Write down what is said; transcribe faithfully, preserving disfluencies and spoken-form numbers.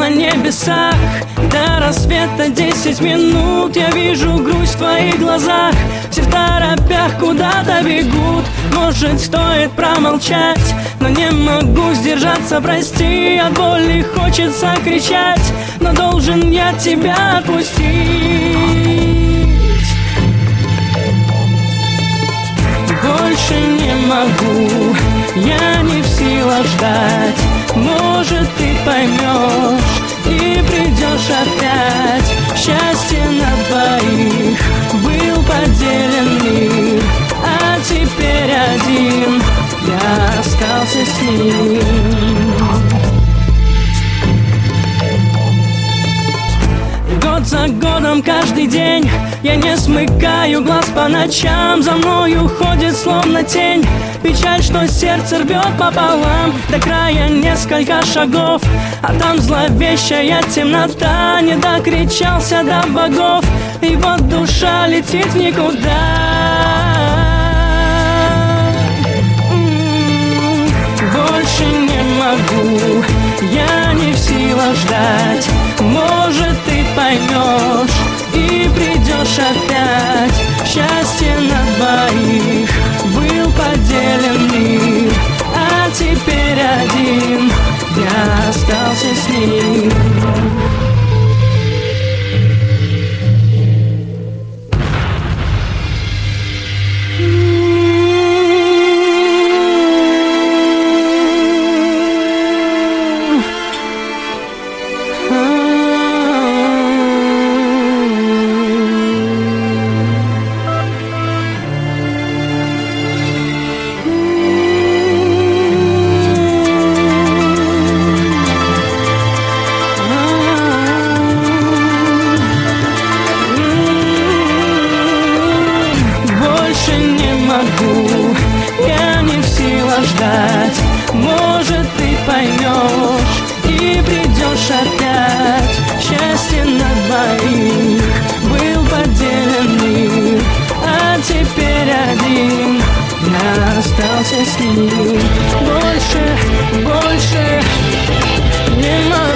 небесах. До рассвета десять минут. Я вижу грусть в твоих глазах. Все в торопях куда-то бегут. Может, стоит промолчать, но не могу сдержаться, прости. От боли хочется кричать, но должен я тебя отпустить. Больше не могу, я не в силах ждать. Может, ты поймешь и придешь опять. Счастье на двоих был поделен мир, а теперь один я остался с ним. Год за годом, каждый день я не смыкаю глаз по ночам. За мною ходит словно тень печаль, что сердце рвет пополам. До края несколько шагов, а там зловещая темнота. Не докричался до богов, и вот душа летит в никуда. Больше не могу, я не в силах ждать. Может, ты поймешь и придешь опять. Счастье на двоих был поделен мир, а теперь один я остался с ним. Я не в силах ждать. Может, ты поймешь и придешь опять. Счастье на двоих был поделен мир, а теперь один я остался с ним. Больше, больше не могу.